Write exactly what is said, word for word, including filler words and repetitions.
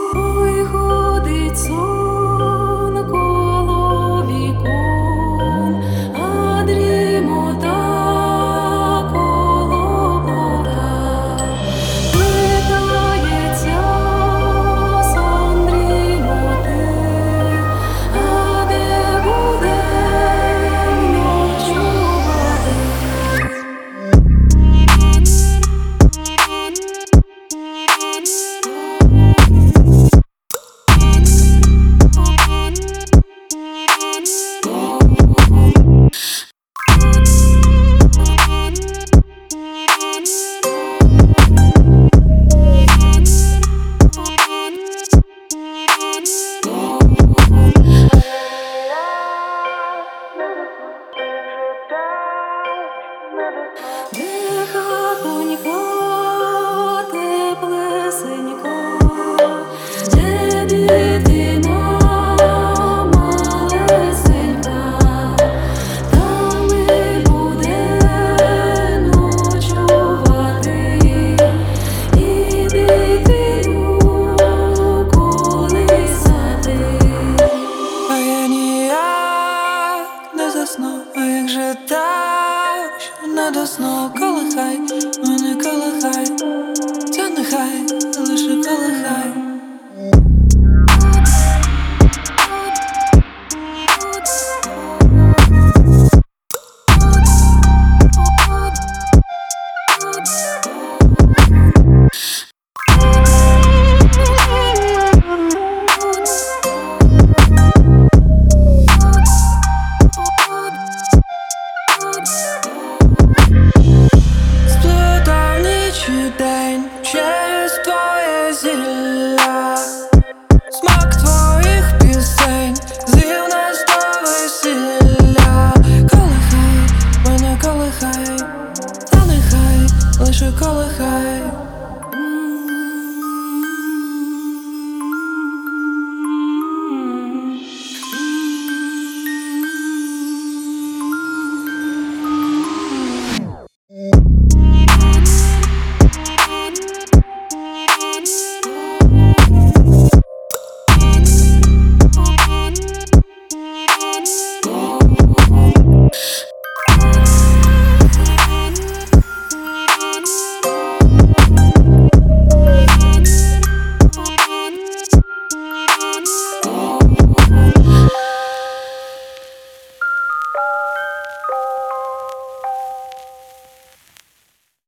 Виходить сон коло вікон, а дрімота коло плота. Питається сон дрімоти, а де будем ночувати? Де хатонька теплесенька, де дитина малесенька, там ми будем ночувати і дитину колисати. А я ніяк не засну, а як же так, що не до сну? Колихай, мене колихай, це нехай, лише колихай. Сплутав ніч і день через твоє зілля.